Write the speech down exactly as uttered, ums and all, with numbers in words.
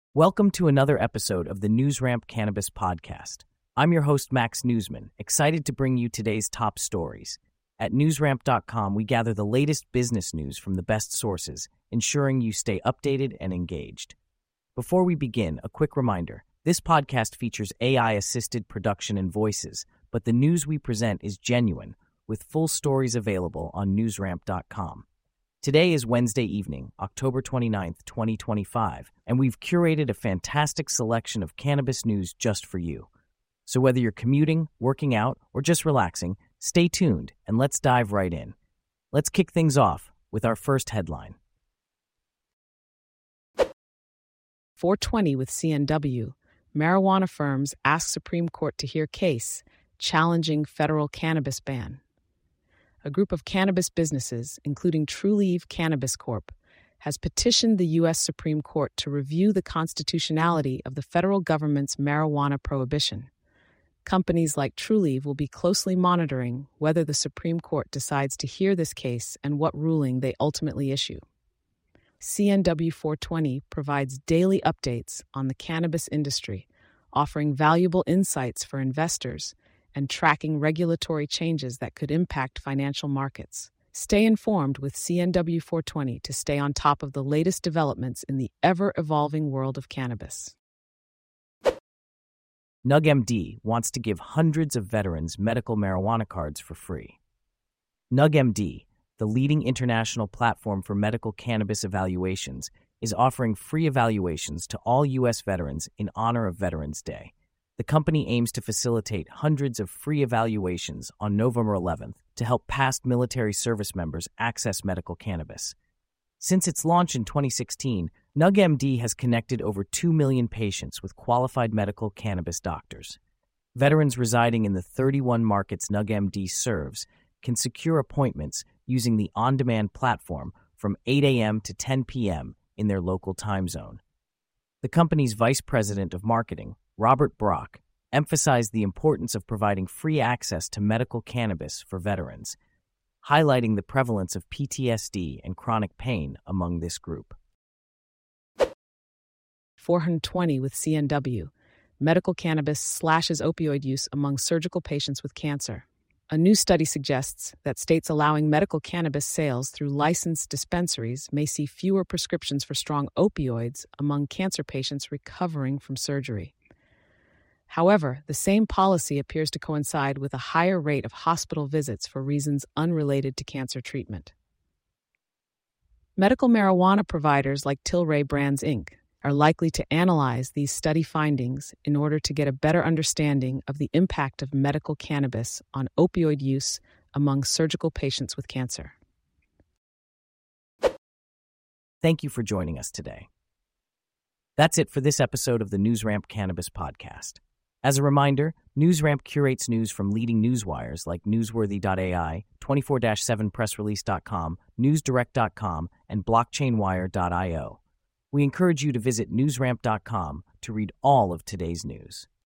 Welcome to another episode of the NewsRamp Cannabis Podcast. I'm your host, Max Newsman, excited to bring you today's top stories. At newsramp dot com, we gather the latest business news from the best sources, ensuring you stay updated and engaged. Before we begin, a quick reminder. This podcast features A I-assisted production and voices, but the news we present is genuine, with full stories available on newsramp dot com. Today is Wednesday evening, October twenty-ninth, twenty twenty-five, and we've curated a fantastic selection of cannabis news just for you. So whether you're commuting, working out, or just relaxing, stay tuned and let's dive right in. Let's kick things off with our first headline. four twenty with C N W. Marijuana firms ask Supreme Court to hear case challenging federal cannabis ban. A group of cannabis businesses, including Trulieve Cannabis Corp, has petitioned the U S Supreme Court to review the constitutionality of the federal government's marijuana prohibition. Companies like Trulieve will be closely monitoring whether the Supreme Court decides to hear this case and what ruling they ultimately issue. C N W four twenty provides daily updates on the cannabis industry, offering valuable insights for investors and tracking regulatory changes that could impact financial markets. Stay informed with C N W four twenty to stay on top of the latest developments in the ever-evolving world of cannabis. NugMD wants to give hundreds of veterans medical marijuana cards for free. NugMD, the leading international platform for medical cannabis evaluations, is offering free evaluations to all U S veterans in honor of Veterans Day. The company aims to facilitate hundreds of free evaluations on November eleventh to help past military service members access medical cannabis. Since its launch in twenty sixteen, NugMD has connected over two million patients with qualified medical cannabis doctors. Veterans residing in the thirty-one markets NugMD serves can secure appointments using the on-demand platform from eight a.m. to ten p.m. in their local time zone. The company's vice president of marketing, Robert Brock, emphasized the importance of providing free access to medical cannabis for veterans, highlighting the prevalence of P T S D and chronic pain among this group. four twenty with C N W. Medical cannabis slashes opioid use among surgical patients with cancer. A new study suggests that states allowing medical cannabis sales through licensed dispensaries may see fewer prescriptions for strong opioids among cancer patients recovering from surgery. However, the same policy appears to coincide with a higher rate of hospital visits for reasons unrelated to cancer treatment. Medical marijuana providers like Tilray Brands, Incorporated are likely to analyze these study findings in order to get a better understanding of the impact of medical cannabis on opioid use among surgical patients with cancer. Thank you for joining us today. That's it for this episode of the NewsRamp Cannabis Podcast. As a reminder, NewsRamp curates news from leading newswires like newsworthy dot A I, twenty-four seven press release dot com, newsdirect dot com, and blockchain wire dot io. We encourage you to visit newsramp dot com to read all of today's news.